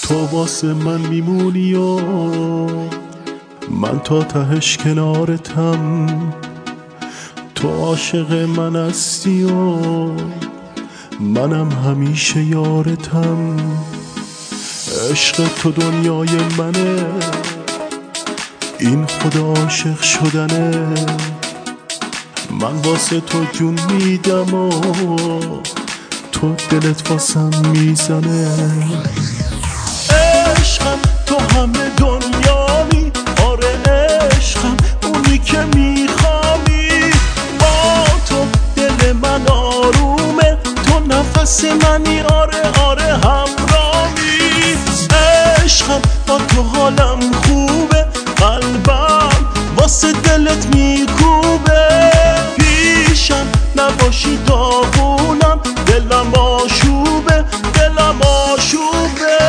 تو واسه من میمونی و من تا تهش کنارتم. تو عاشق من هستی و منم همیشه یارتم. عشق تو دنیای منه، این خدا عاشق شدنه. من واسه تو جون میدم و تو دلت واسم میزنه. عشقم تو همه دنیامی، آره عشقم اونی که میخوامی. با تو دل من آرومه، تو نفس منی، آره آره همراهی. عشقم با تو حالم خوبه، قلبم واسه دلت میکوبه. پیشم نباشی داغونم، دلم آشوبه، دلم آشوبه.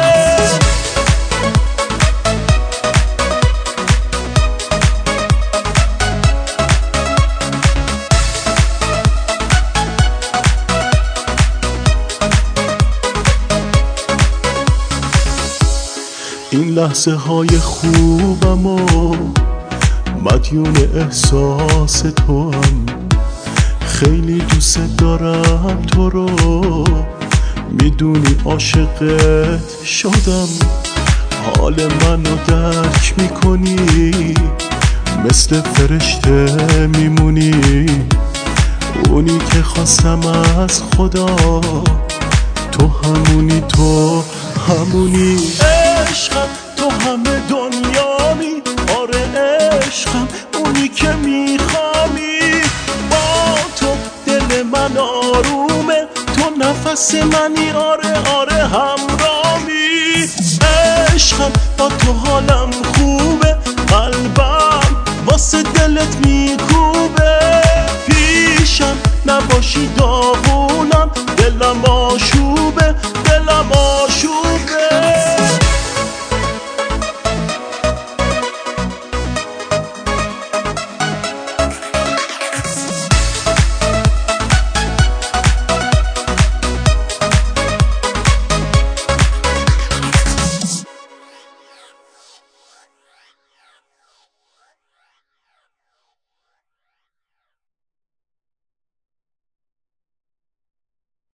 این لحظه های خوبم و مدیون احساس تو هم. خیلی دوست دارم تو رو، میدونی عاشقت شدم. حال منو درک میکنی، مثل فرشته میمونی. اونی که خواستم از خدا، تو همونی، تو همونی. عشقم تو همه دنیامی، آره عشقم اونی که میخوامی. با تو دل من آرومه، تو نفس منی، آره آره همراهی. عشقم با تو حالم خوبه، قلبم واسه دلت میکوبه. پیشم نباشی داغ